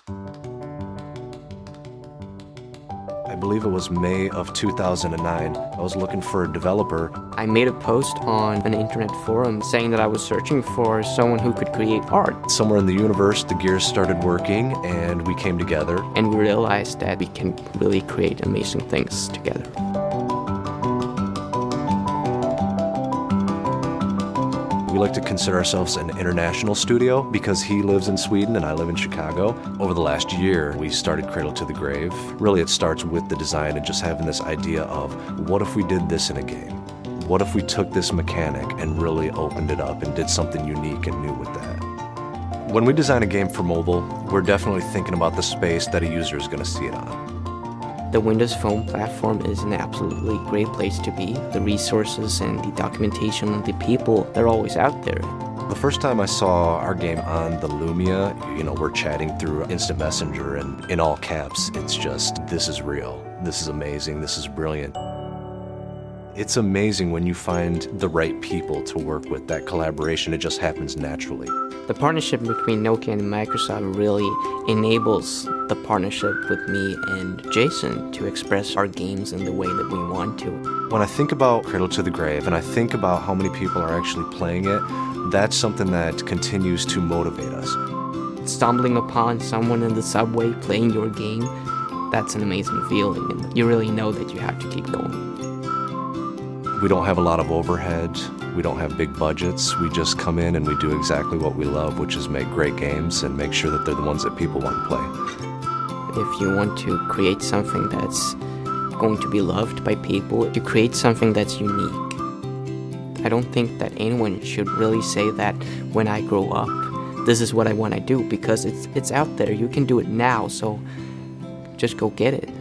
I believe it was May of 2009. I was looking for a developer. I made a post on an internet forum saying that I was searching for someone who could create art. Somewhere in the universe, the gears started working and we came together. And we realized that we can really create amazing things together. We like to consider ourselves an international studio because he lives in Sweden and I live in Chicago. Over the last year, we started Cradle to the Grave. Really, it starts with the design and just having this idea of what if we did this in a game? What if we took this mechanic and really opened it up and did something unique and new with that? When we design a game for mobile, we're definitely thinking about the space that a user is going to see it on. The Windows Phone platform is an absolutely great place to be. The resources and the documentation and the people, they're always out there. The first time I saw our game on the Lumia, we're chatting through Instant Messenger and in all caps, it's just, this is real. This is amazing. This is brilliant. It's amazing when you find the right people to work with. That collaboration, it just happens naturally. The partnership between Nokia and Microsoft really enables the partnership with me and Jason to express our games in the way that we want to. When I think about Cradle to the Grave and I think about how many people are actually playing it, that's something that continues to motivate us. Stumbling upon someone in the subway playing your game, that's an amazing feeling, and you really know that you have to keep going. We don't have a lot of overhead. We don't have big budgets. We just come in and we do exactly what we love, which is make great games and make sure that they're the ones that people want to play. If you want to create something that's going to be loved by people, you create something that's unique. I don't think that anyone should really say that when I grow up, this is what I want to do, because it's out there. You can do it now, so just go get it.